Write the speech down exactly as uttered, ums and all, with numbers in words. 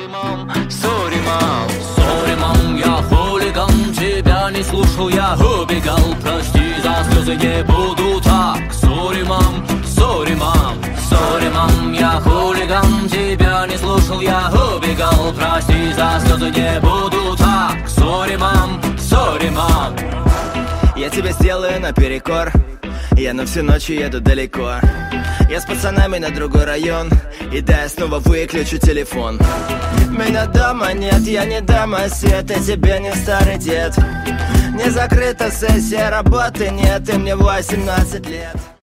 мам, сори, мам, сори, мам, я хулиган, тебя не слушал, я убегал. Прости, за слезы не буду так. Сори, мам, сори, мам, сори, мам, я хулиган, тебя не слушал, я убегал. Прости, за слезы не буду так. Сори, мам, сори, мам. Я тебя сделаю наперекор. Я на всю ночь еду далеко. Я с пацанами на другой район. И да, я снова выключу телефон. Меня дома нет, я не домосед. И тебе не старый дед. Не закрыта сессия, работы нет. И мне восемнадцать лет.